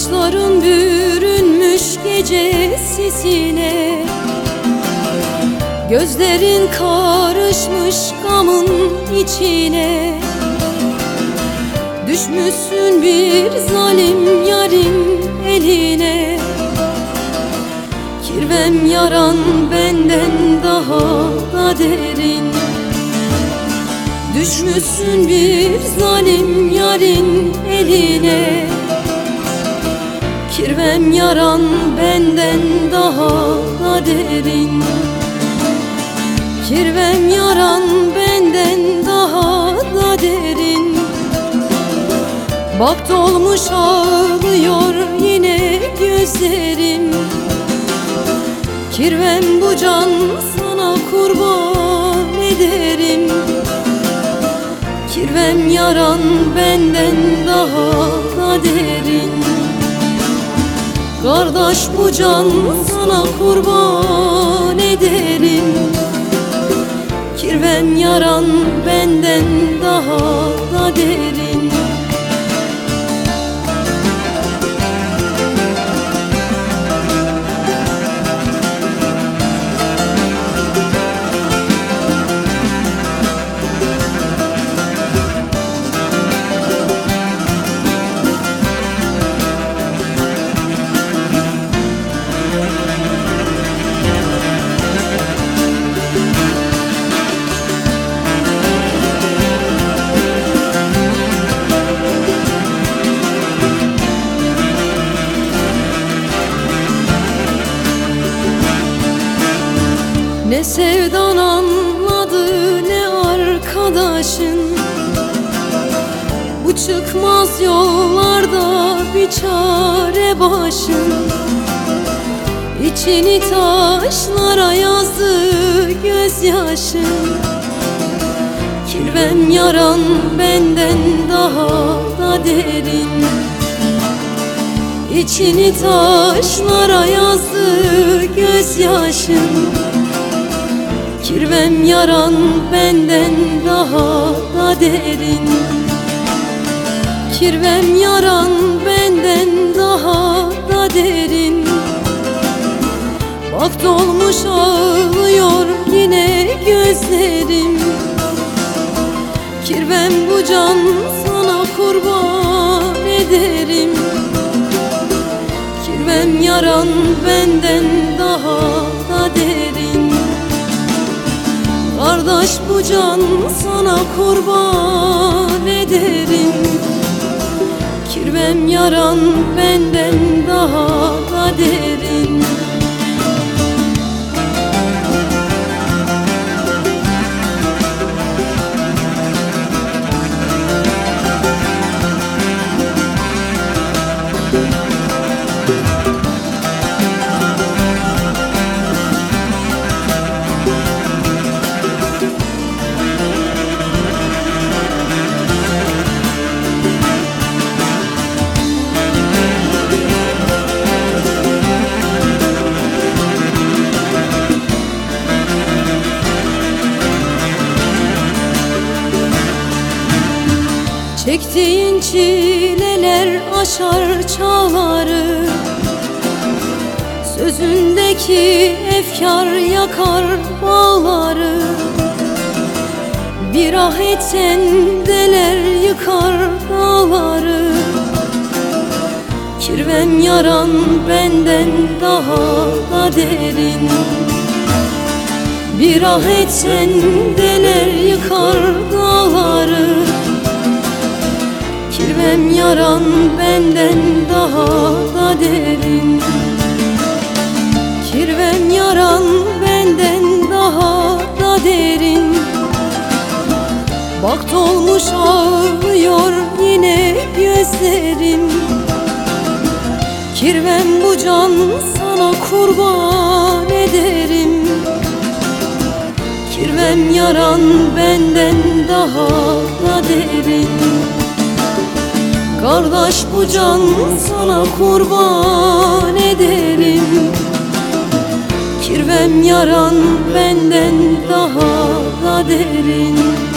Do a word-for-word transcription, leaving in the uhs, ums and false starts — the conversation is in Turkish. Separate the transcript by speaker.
Speaker 1: Saçların bürünmüş gece sisine, gözlerin karışmış gamın içine. Düşmüşsün bir zalim yarın eline, kirvem yaran benden daha da derin. Düşmüşsün bir zalim yarın eline, kirvem yaran benden daha da derin. Kirvem yaran benden daha da derin. Bak dolmuş ağlıyor yine gözlerim. Kirvem bu can sana kurban ederim. Kirvem yaran benden daha da derin. Kardeş bu can sana kurban ederim. Kirvem yaran benden daha da derin. Ne sevdan anladı ne arkadaşın, bu çıkmaz yollarda bir çare başın. İçini taşlara yazdı gözyaşın. Kirvem yaran benden daha da derin. İçini taşlara yazdı gözyaşın. Kirvem yaran benden daha da derin. Kirvem yaran benden daha da derin. Bak dolmuş ağlıyor yine gözlerim. Kirvem bu can sana kurban ederim. Kirvem yaran benden daha da derin. Kardeş bu can sana kurban ederim. Kirvem yaran benden daha da derin. Çektiğin çileler aşar çağları, sözündeki efkar yakar bağları. Bir ah etsen deler yıkar dağları. Kirvem yaran benden daha da derin. Bir ah etsen deler yıkar dağları. Kirvem yaran benden daha da derin. Kirvem yaran benden daha da derin. Bak dolmuş ağlıyor yine gözlerim. Kirvem bu can sana kurban ederim. Kirvem yaran benden daha da derin. Kardeş bu can sana kurban ederim. Kirvem yaran benden daha da derin.